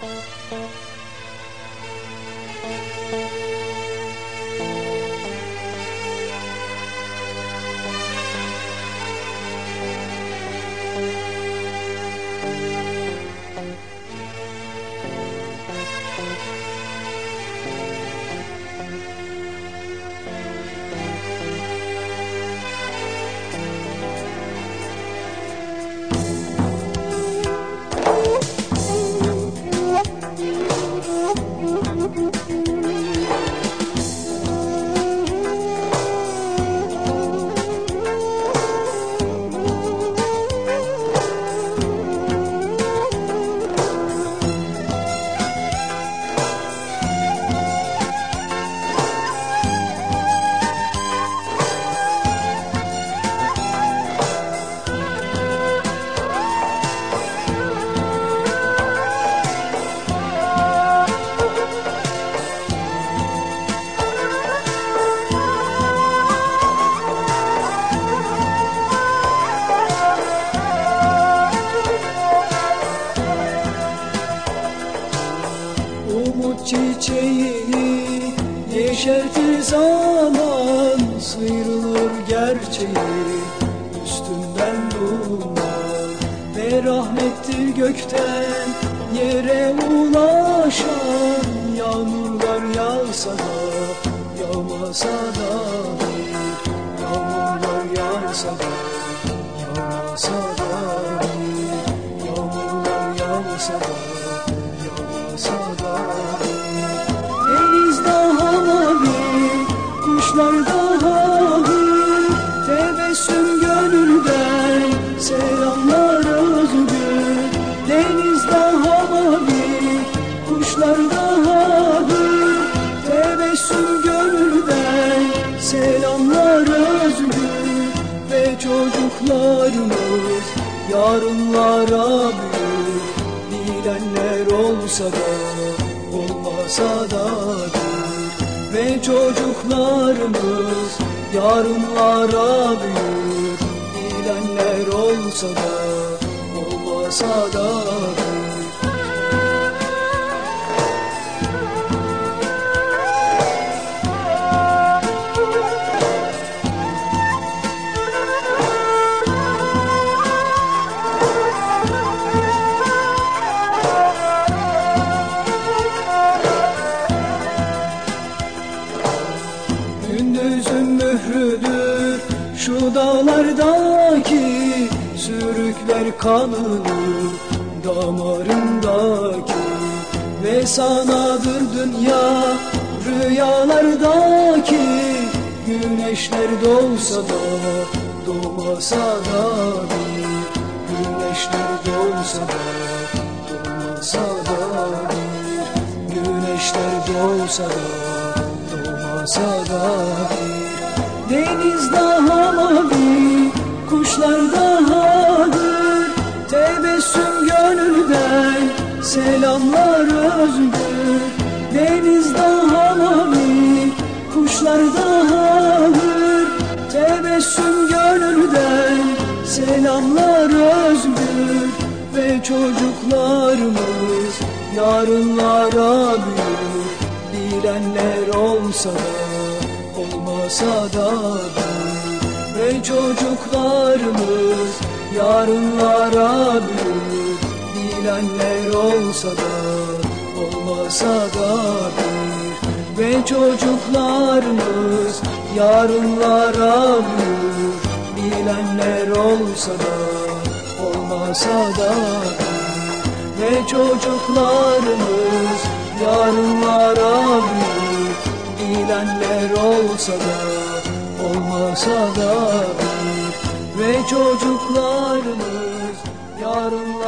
Umut çiçeğini yeşertir zaman, sıyrılır gerçeği üstünden duman. Ve rahmettir gökten yere ulaşan, yağmurlar yağsa da yağmasa da bir, yağmurlar yağsa da yağmasa da bir, yağmurlar yağsa da yağmasa da bir. Deniz daha mavi, kuşlar daha hür, tebessüm gönülden selamlar özgür. Deniz daha mavi, kuşlar daha hür, tebessüm gönülden selamlar özgür. Ve çocuklarımız yarınlara büyür, bilenler olsa da olmasa da bir. Ve çocuklarımız yarınlara büyür, bilenler olsa da olmasa da bir. Gündüzün mührüdür şu dağlardaki, sürükler kanını damarındaki. Ve sanadır dünya rüyalardaki, güneşler doğsa da doğmasa da bir. Güneşler doğsa da doğmasa da bir. Güneşler doğsa da doğmasa da bir. Deniz daha mavi, kuşlar daha hür, tebessüm gönülden selamlar özgür. Deniz daha mavi, kuşlar daha hür, tebessüm gönülden selamlar özgür. Ve çocuklarımız yarınlara büyür, bilenler olsa da olmasa da bir. Ve çocuklarımız yarınlara büyür, bilenler olsa da olmasa da bir. Ve çocuklarımız yarınlara büyür, bilenler olsa da olmasa da bir. Ve çocuklarımız yarınlara büyür, bilenler olsa da olmasa da bir. Ve çocuklarımız yarınlara